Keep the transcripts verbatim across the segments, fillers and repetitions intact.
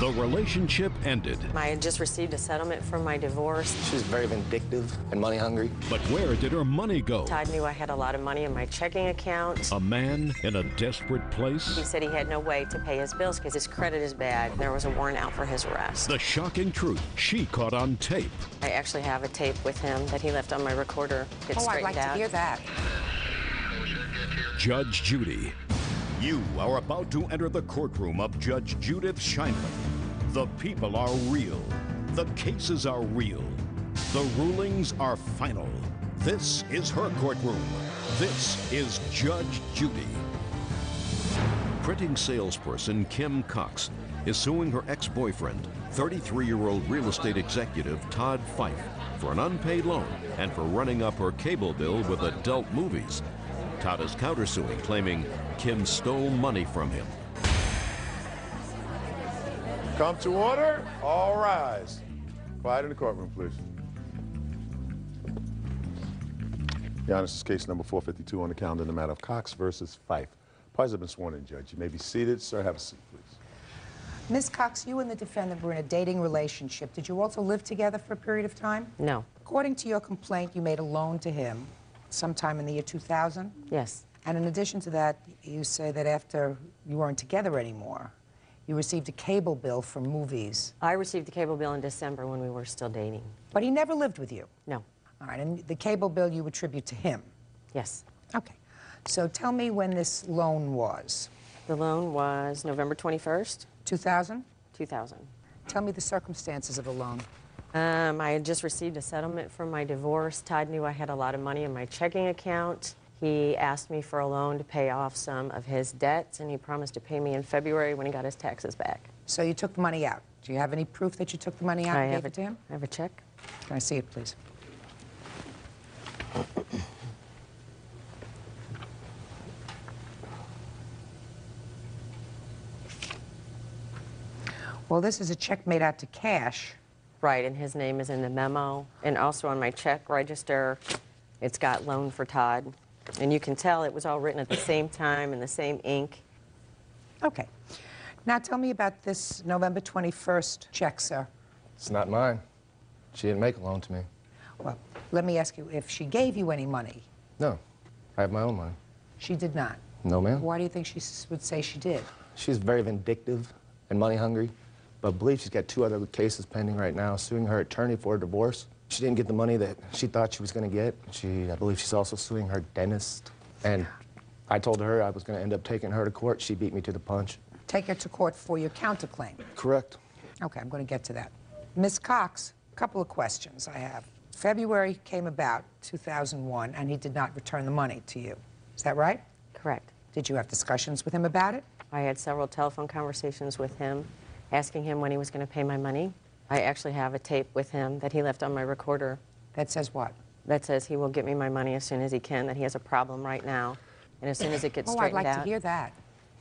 The relationship ended. I had just received a settlement from my divorce. She was very vindictive and money hungry. But where did her money go? Todd knew I had a lot of money in my checking account. A man in a desperate place? He said he had no way to pay his bills because his credit is bad. There was a warrant out for his arrest. The shocking truth she caught on tape. I actually have a tape with him that he left on my recorder. Get oh, I'd like out. to hear that. Judge Judy. You are about to enter the courtroom of Judge Judith Scheinman. The people are real. The cases are real. The rulings are final. This is her courtroom. This is Judge Judy. Printing salesperson Kim Cox is suing her ex-boyfriend, thirty-three-year-old real estate executive Todd Fife, for an unpaid loan and for running up her cable bill with adult movies. Todd is countersuing, claiming Kim stole money from him. Come to order. All rise. Quiet in the courtroom, please. Your Honor, this is case number four fifty-two on the calendar in the matter of Cox versus Fife. Parties have been sworn in, Judge. You may be seated. Sir, have a seat, please. Miz Cox, you and the defendant were in a dating relationship. Did you also live together for a period of time? No. According to your complaint, you made a loan to him sometime in the year two thousand? Yes. And in addition to that, you say that after you weren't together anymore, you received a cable bill for movies. I received the cable bill in December when we were still dating. But he never lived with you? No. All right, and the cable bill you attribute to him? Yes. Okay. So tell me when this loan was. The loan was November twenty-first. two thousand? two thousand. Tell me the circumstances of the loan. Um, I had just received a settlement from my divorce. Todd knew I had a lot of money in my checking account. He asked me for a loan to pay off some of his debts, and he promised to pay me in February when he got his taxes back. So you took the money out. Do you have any proof that you took the money out I and have gave a, it to him? I have a check. Can I see it, please? Well, this is a check made out to cash. Right, and his name is in the memo. And also on my check register, it's got loan for Todd. And you can tell it was all written at the same time in the same ink. Okay. Now tell me about this November twenty-first check, sir. It's not mine. She didn't make a loan to me. Well, let me ask you, if she gave you any money? No. I have my own money. She did not? No, ma'am. Why do you think she s- would say she did? She's very vindictive and money hungry, but I believe she's got two other cases pending right now, suing her attorney for a divorce. She didn't get the money that she thought she was going to get. She, I believe she's also suing her dentist. And I told her I was going to end up taking her to court. She beat me to the punch. Take her to court for your counterclaim. Correct. Okay, I'm going to get to that. Miz Cox, a couple of questions I have. February came about, two thousand one, and he did not return the money to you. Is that right? Correct. Did you have discussions with him about it? I had several telephone conversations with him, asking him when he was going to pay my money. I actually have a tape with him that he left on my recorder That says what? that says he will get me my money as soon as he can, that he has a problem right now. And as soon as it gets Oh, I'd straightened like out... to hear that.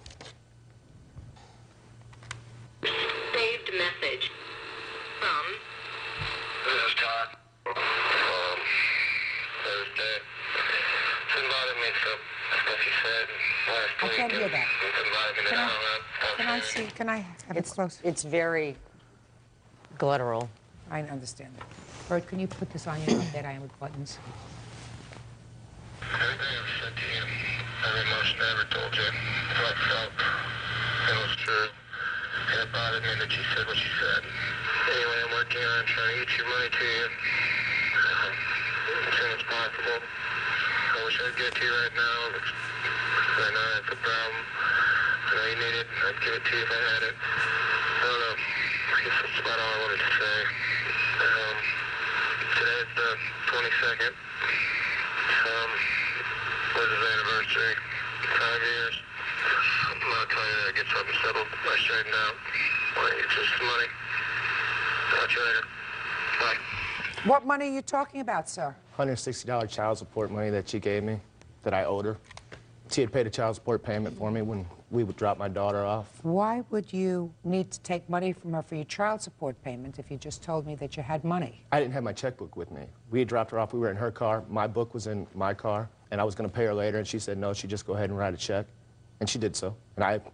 Saved message from... This is Todd. Um, Thursday. Somebody makes up stuff you said last I week. can't hear that. Somebody Can that I, I don't can know. I see, can I have it It's, close? it's very guttural. I understand that. Bert, can you put this on your bed iron with buttons? Everything I've said to you, every emotion I ever told you, how I felt, it was true. And it bothered me that you said what you said. Anyway, I'm working on trying to get your money to you um, as soon as possible. I wish I could get to you right now, but I know that's a problem. I know you need it. I'd give it to you if I had it. I don't know. I guess that's about all I wanted to say. Um, today's the twenty-second. Um, was his anniversary. Five years. I'll tell you that I get something settled. I straightened out. It's just money. Talk to you later. Bye. What money are you talking about, sir? one hundred sixty dollar child support money that she gave me, that I owed her. She had paid a child support payment for me when we would drop my daughter off. Why would you need to take money from her for your child support payment if you just told me that you had money? I didn't have my checkbook with me. We had dropped her off. We were in her car. My book was in my car, and I was going to pay her later, and she said no, she'd just go ahead and write a check. And she did so. And I,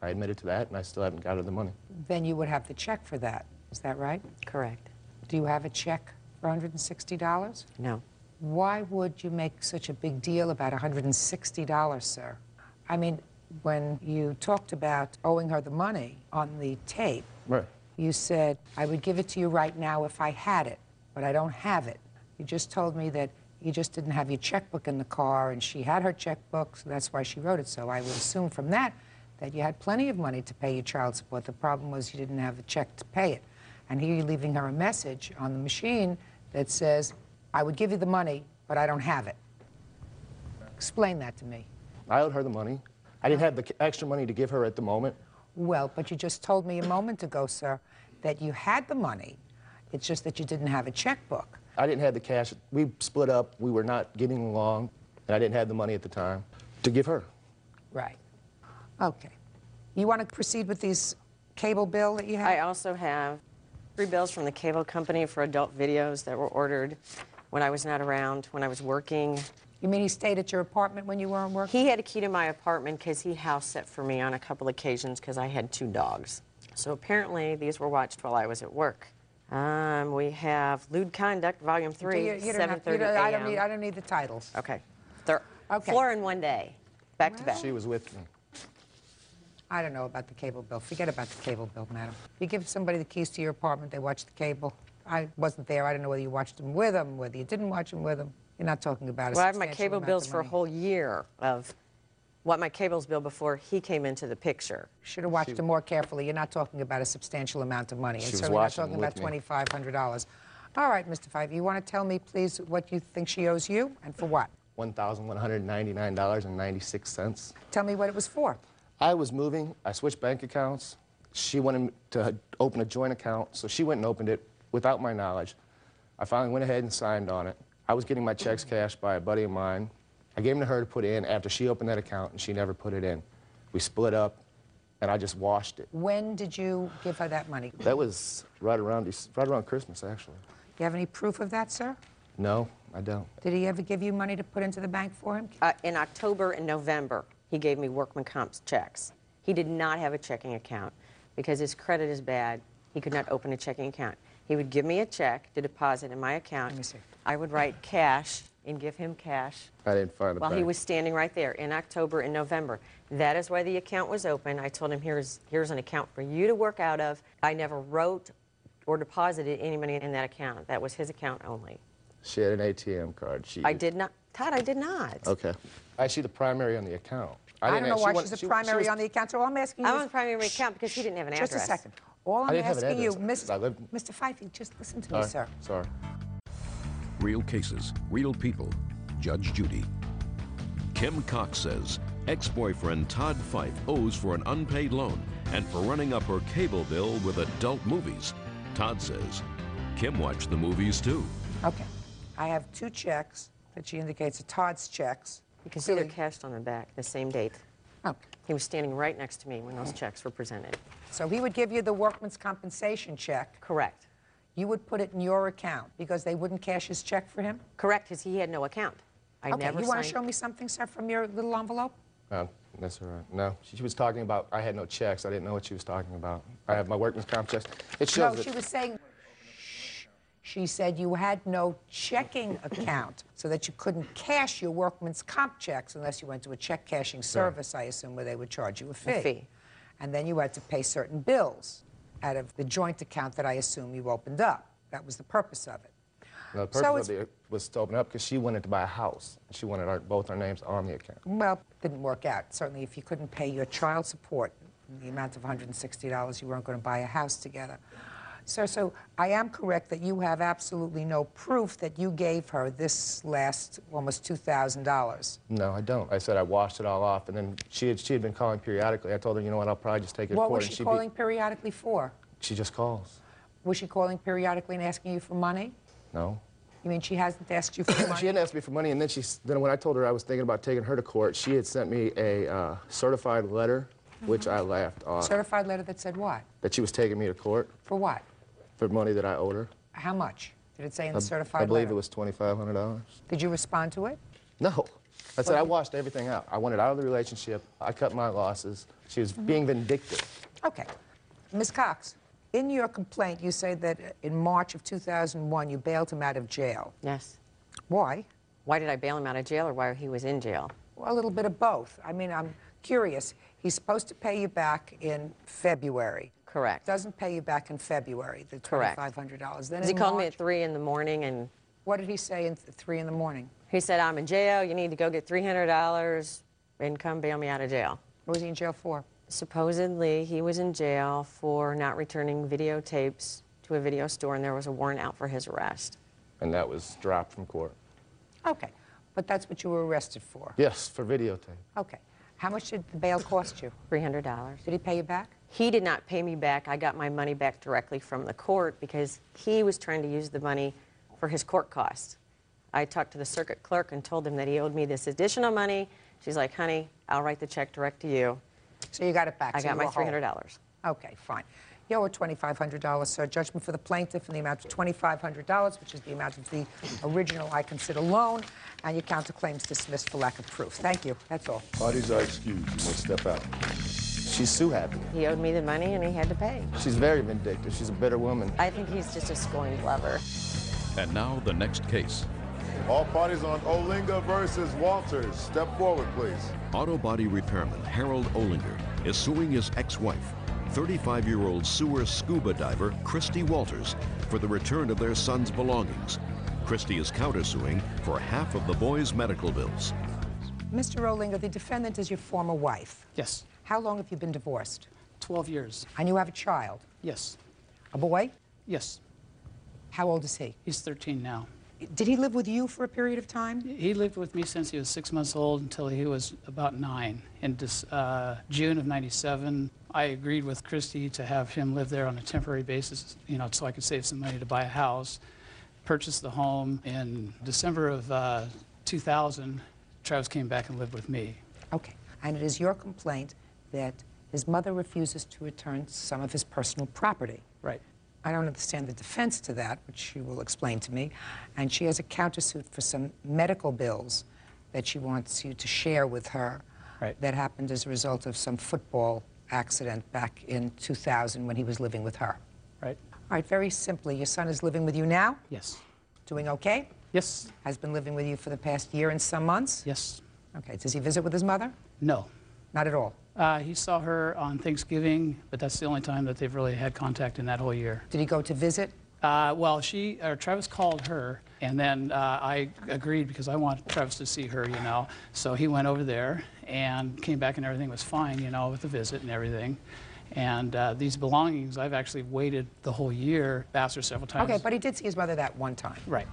I admitted to that, and I still haven't got her the money. Then you would have the check for that. Is that right? Correct. Do you have a check for one hundred sixty dollars? No. Why would you make such a big deal about one hundred sixty dollars, sir? I mean, when you talked about owing her the money on the tape, Right. you said, I would give it to you right now if I had it, but I don't have it. You just told me that you just didn't have your checkbook in the car, and she had her checkbook, so that's why she wrote it. So I would assume from that that you had plenty of money to pay your child support. The problem was you didn't have a check to pay it. And here you're leaving her a message on the machine that says, I would give you the money, but I don't have it. Explain that to me. I owed her the money. I didn't have the extra money to give her at the moment. Well, but you just told me a moment ago, sir, that you had the money. It's just that you didn't have a checkbook. I didn't have the cash. We split up. We were not getting along, and I didn't have the money at the time to give her. Right. Okay. You want to proceed with these cable bill that you have? I also have three bills from the cable company for adult videos that were ordered when I was not around, when I was working. You mean he stayed at your apartment when you weren't working? He had a key to my apartment because he house set for me on a couple occasions because I had two dogs. So apparently these were watched while I was at work. Um, we have Lewd Conduct, Volume three, You- you don't seven have- you thirty don't- a I don't m need, I don't need the titles. Okay. They're Okay. four in one day, back to back. She was with me. I don't know about the cable bill. Forget about the cable bill, madam. You give somebody the keys to your apartment, they watch the cable. I wasn't there. I don't know whether you watched them with them, whether you didn't watch them with them. You're not talking about a Well, I have my substantial cable amount bills of for a money. whole year of what my cable's bill before he came into the picture. Should have watched them more carefully. You're not talking about a substantial amount of money. She And was certainly not watching talking with about me. twenty-five hundred dollars. All right, Mister Fife, you want to tell me, please, what you think she owes you and for what? one thousand one hundred ninety-nine dollars and ninety-six cents. Tell me what it was for. I was moving. I switched bank accounts. She wanted to open a joint account, so she went and opened it without my knowledge. I finally went ahead and signed on it. I was getting my checks cashed by a buddy of mine. I gave them to her to put in after she opened that account, and she never put it in. We split up, and I just washed it. When did you give her that money? That was right around, Dec- right around Christmas, actually. You have any proof of that, sir? No, I don't. Did he ever give you money to put into the bank for him? Uh, in October and November, he gave me workman comp's checks. He did not have a checking account because his credit is bad. He could not open a checking account. He would give me a check to deposit in my account. Let me see. I would write cash and give him cash I didn't find the while bank. he was standing right there in October and November. That is why the account was open. I told him, here's, here's an account for you to work out of. I never wrote or deposited any money in that account. That was his account only. She had an A T M card. She I did not. Todd, I did not. Okay. I see the primary on the account. I, didn't don't know have- she why wa- she's a she- she primary was- on the account, so all I'm asking you I'm is... on the primary account because he didn't have an Just address. a second. All I'm didn't have an asking you, address. Miss, I lived- Mister Fife, just listen to me, Sorry, sir. sorry. Real cases, real people. Judge Judy. Kim Cox says ex-boyfriend Todd Fife owes for an unpaid loan and for running up her cable bill with adult movies. Todd says Kim watched the movies too. Okay. I have two checks that she indicates are Todd's checks. You can see they're Clearly- cashed on the back, the same date. Okay. He was standing right next to me when those checks were presented. So he would give you the workman's compensation check. Correct. You would put it in your account because they wouldn't cash his check for him? Correct, because he had no account. I Okay, never you want to signed- show me something, sir, from your little envelope? Um, that's all right. No, she, she was talking about I had no checks. I didn't know what she was talking about. I have my workman's comp checks. It shows No, that she was saying... She said you had no checking account so that you couldn't cash your workman's comp checks unless you went to a check cashing service, I assume, where they would charge you a fee. fee. And then you had to pay certain bills out of the joint account that I assume you opened up. That was the purpose of it. the So purpose it's- of it was to open up because she wanted to buy a house. She wanted our, both our names on the account. Well, didn't work out. Certainly, if you couldn't pay your child support, the amount of one hundred sixty dollars, you weren't going to buy a house together. Sir, so I am correct that you have absolutely no proof that you gave her this last almost two thousand dollars. No, I don't. I said I washed it all off, and then she had, she had been calling periodically. I told her, you know what, I'll probably just take it to What court. was and she she'd calling periodically for? Be, she just calls. Was she calling periodically and asking you for money? No. You mean she hasn't asked you for money? She hadn't asked me for money, and then she, s- then when I told her I was thinking about taking her to court, she had sent me a uh, certified letter, which I laughed off, Certified letter that said what? that she was taking me to court For what? for money that I owed her. How much? Did it say in I, the certified I believe letter? it was twenty-five hundred dollars. Did you respond to it? No. I said I washed everything out. I wanted out of the relationship. I cut my losses. She was mm-hmm. being vindictive. Okay. Miz Cox, in your complaint, you say that in March of two thousand one, you bailed him out of jail. Yes. Why? Why did I bail him out of jail, or why he was in jail? Well, a little bit of both. I mean, I'm curious. He's supposed to pay you back in February. Correct. Doesn't pay you back in February, the twenty-five hundred dollars. Then he called March, me at three in the morning and... What did he say at th three in the morning? He said, I'm in jail, you need to go get three hundred dollars and come bail me out of jail. What was he in jail for? Supposedly, he was in jail for not returning videotapes to a video store, and there was a warrant out for his arrest. And that was dropped from court. Okay. But that's what you were arrested for? Yes, for videotape. Okay. How much did the bail cost you? three hundred dollars. Did he pay you back? He did not pay me back. I got my money back directly from the court because he was trying to use the money for his court costs. I talked to the circuit clerk and told him that he owed me this additional money. She's like, honey, I'll write the check direct to you. So you got it back? I so got my three hundred dollars. Okay, fine. You owe twenty-five hundred dollars, sir. Judgment for the plaintiff in the amount of twenty-five hundred dollars, which is the amount of the original I consider loan, and your counterclaims dismissed for lack of proof. Thank you. That's all. Parties are excused. Let's step out. She's Sue happy. He owed me the money, and he had to pay. She's very vindictive. She's a bitter woman. I think he's just a scorned lover. And now the next case. All parties on Olinga versus Walters. Step forward, please. Auto body repairman Harold Olinger is suing his ex-wife, thirty-five-year-old sewer scuba diver Christy Walters, for the return of their son's belongings. Christy is countersuing for half of the boy's medical bills. Mister Olinger, the defendant is your former wife. Yes. How long have you been divorced? twelve years. And you have a child? Yes. A boy? Yes. How old is he? He's thirteen now. Did he live with you for a period of time? He lived with me since he was six months old until he was about nine. In this, uh, June of ninety-seven, I agreed with Christy to have him live there on a temporary basis, you know, so I could save some money to buy a house. Purchased the home. In December of uh, two thousand, Travis came back and lived with me. Okay. And it is your complaint that his mother refuses to return some of his personal property. Right. I don't understand the defense to that, which she will explain to me. And she has a countersuit for some medical bills that she wants you to share with her. Right. That happened as a result of some football accident back in two thousand when he was living with her. Right. All right, very simply, your son is living with you now? Yes. Doing okay? Yes. Has been living with you for the past year and some months? Yes. Okay, does he visit with his mother? No. Not at all. Uh, he saw her on Thanksgiving, but that's the only time that they've really had contact in that whole year. Did he go to visit? Uh, well, she, or Travis called her, and then uh, I agreed because I want Travis to see her, you know. So he went over there and came back, and everything was fine, you know, with the visit and everything. And uh, these belongings, I've actually waited the whole year, asked her several times. Okay, but he did see his mother that one time. Right.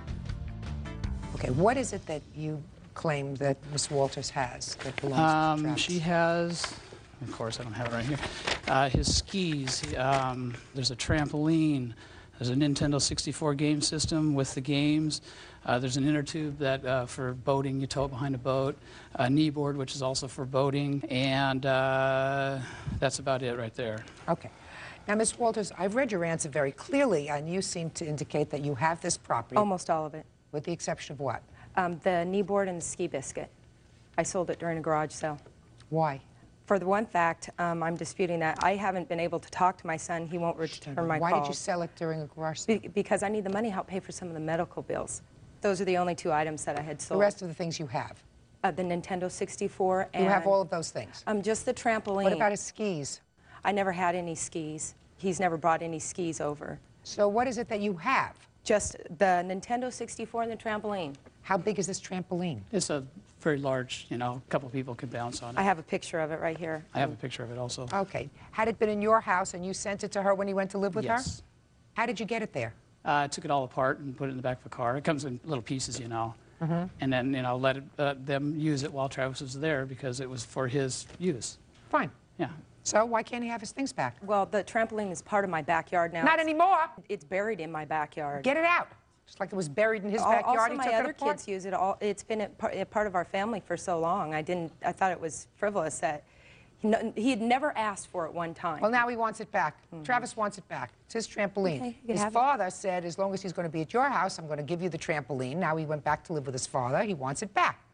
Okay, what is it that you claim that Miss Walters has that belongs Um, to Travis? she has, of course, I don't have it right here, uh, his skis. Um, there's a trampoline. There's a Nintendo sixty-four game system with the games. Uh, there's an inner tube that uh, for boating, you tow it behind a boat. A knee board, which is also for boating. And uh, that's about it right there. Okay. Now, Miss Walters, I've read your answer very clearly, and you seem to indicate that you have this property. Almost all of it. With the exception of what? Um, the knee board and the ski biscuit. I sold it during a garage sale. Why? For the one fact, um, I'm disputing that. I haven't been able to talk to my son. He won't return my Why calls. did you sell it during a garage sale? Be because I need the money to help pay for some of the medical bills. Those are the only two items that I had The sold. rest of the things you have? Uh, the Nintendo sixty-four and... You have all of those things? Um, just the trampoline. What about his skis? I never had any skis. He's never brought any skis over. So what is it that you have? Just the Nintendo sixty-four and the trampoline. How big is this trampoline? It's a very large, you know, a couple people could bounce on it. I have a picture of it right here. I have a picture of it also. Okay. Had it been in your house and you sent it to her when you went to live with Yes. her? How did you get it there? Uh, I took it all apart and put it in the back of a car. It comes in little pieces, you know. Mm-hmm. And then, you know, let it, uh, them use it while Travis was there because it was for his use. Fine. Yeah. So why can't he have his things back? Well, the trampoline is part of my backyard now. Not It's- anymore. It's buried in my backyard. Get it out. Just like it was buried in his Al- backyard. Also, he my took it other apart. kids use it. All, it's been a part, a part of our family for so long. I didn't. I thought it was frivolous that he, no, he had never asked for it one time. Well, now he wants it back. Mm-hmm. Travis wants it back. It's his trampoline. Okay, you can his have it. father said, as long as he's going to be at your house, I'm going to give you the trampoline. Now he went back to live with his father. He wants it back. Mm-hmm. Do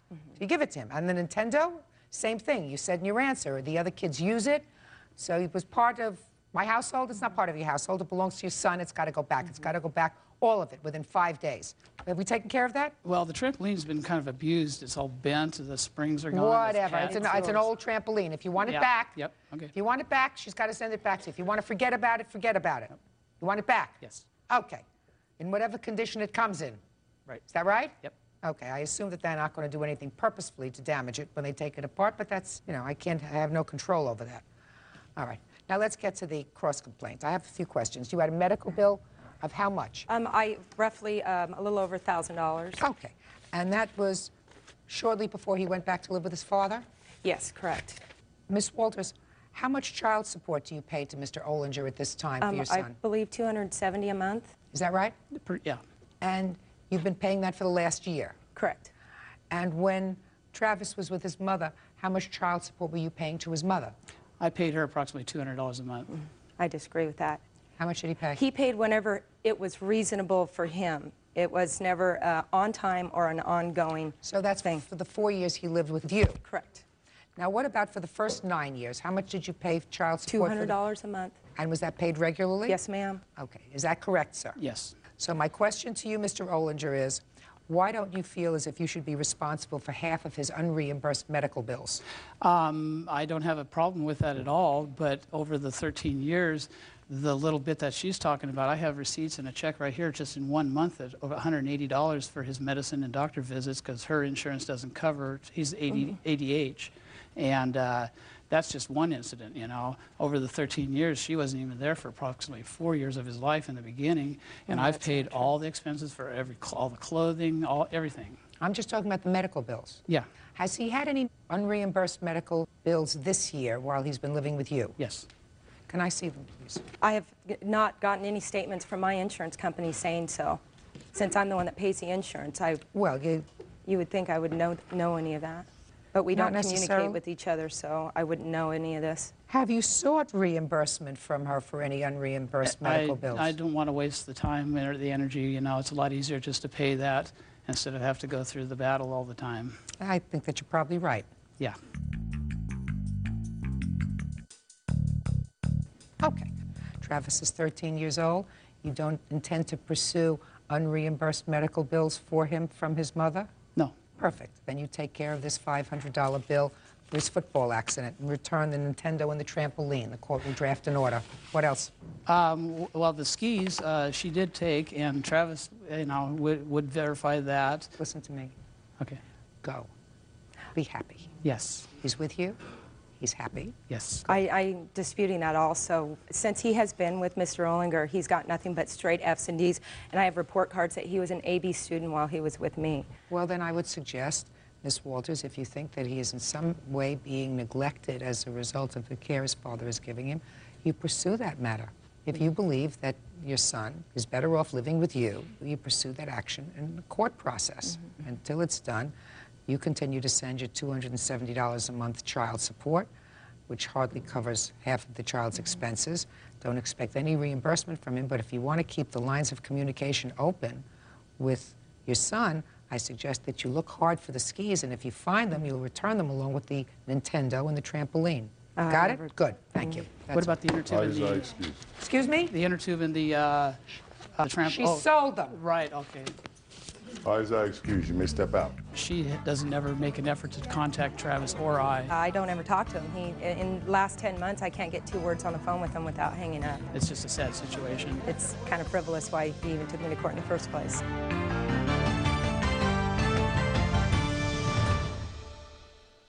You give it to him. And the Nintendo, same thing. You said in your answer, the other kids use it. So it was part of my household. It's not part of your household. It belongs to your son. It's got to go back. It's got to go back, all of it, within five days. Have we taken care of that? Well, the trampoline's been kind of abused. It's all bent. The springs are gone. Whatever. It's an, it's an old trampoline. If you want it Yeah. back, Yep. Okay. if you want it back, she's got to send it back to you. If you want to forget about it, forget about it. You want it back? Yes. Okay. In whatever condition it comes in. Right. Is that right? Yep. Okay. I assume that they're not going to do anything purposefully to damage it when they take it apart, but that's, you know, I can't, I have no control over that. All right. Now let's get to the cross complaint. I have a few questions. You had a medical bill of how much? Um, I roughly um, a little over one thousand dollars. Okay. And that was shortly before he went back to live with his father? Yes, correct. Miss Walters, how much child support do you pay to Mister Olinger at this time for Um, your I son? believe two hundred seventy a month. Is that right? Per- Yeah. And you've been paying that for the last year? Correct. And when Travis was with his mother, how much child support were you paying to his mother? I paid her approximately two hundred dollars a month. I disagree with that. How much did he pay? He paid whenever it was reasonable for him. It was never uh, on time or an ongoing So that's thing. for the four years he lived with you. Correct. Now, what about for the first nine years? How much did you pay for child support? two for hundred the- dollars a month. And was that paid regularly? Yes, ma'am. Okay. Is that correct, sir? Yes. So my question to you, Mister Olinger, is why don't you feel as if you should be responsible for half of his unreimbursed medical bills? Um, I don't have a problem with that at all, but over the thirteen years, the little bit that she's talking about, I have receipts and a check right here just in one month at over one hundred eighty dollars for his medicine and doctor visits because her insurance doesn't cover, he's A D, A D H. And uh, that's just one incident, you know. Over the thirteen years, she wasn't even there for approximately four years of his life in the beginning, and Oh, I've that's paid not true. all the expenses for every, cl- all the clothing, all, everything. I'm just talking about the medical bills. Yeah, Has he had any unreimbursed medical bills this year while he's been living with you? yes. Can I see them, please? I have g- not gotten any statements from my insurance company saying so. Since I'm the one that pays the insurance, I, Well, you, you would think I would know, know any of that. But we Not don't communicate necessarily. with each other, so I wouldn't know any of this. have you sought reimbursement from her for any unreimbursed medical I, bills? I don't want to waste the time or the energy, you know. It's a lot easier just to pay that instead of have to go through the battle all the time. I think that you're probably right. Yeah. Okay. Travis is thirteen years old. You don't intend to pursue unreimbursed medical bills for him from his mother? No. Perfect. Then you take care of this five hundred dollar bill for his football accident and return the Nintendo and the trampoline. The court will draft an order. What else? Um, w- well, the skis uh, she did take, and Travis, you know, would, would verify that. Listen to me. Okay. Go. Be happy. Yes. He's with you. He's happy. Yes. I, I'm disputing that also. Since he has been with Mister Olinger, he's got nothing but straight F's and D's, and I have report cards that he was an A B student while he was with me. Well, then I would suggest, Miss Walters, if you think that he is in some way being neglected as a result of the care his father is giving him, you pursue that matter. If you believe that your son is better off living with you, you pursue that action in the court process. Mm-hmm. Until it's done, you continue to send your two hundred seventy dollars a month child support, which hardly covers half of the child's expenses. Don't expect any reimbursement from him, but if you want to keep the lines of communication open with your son, I suggest that you look hard for the skis, and if you find them, you'll return them along with the Nintendo and the trampoline. Uh, Got never- it? Good. Thank you. What That's- about the inner tube Why and is our the, excuse? Excuse me? the inner tube and the, uh, uh, the tramp? She oh, sold them. Right, okay. Why is our excuse? You may step out. She doesn't ever make an effort to contact Travis or I. I don't ever talk to him. He, in the last ten months, I can't get two words on the phone with him without hanging up. It's just a sad situation. It's kind of frivolous why he even took me to court in the first place.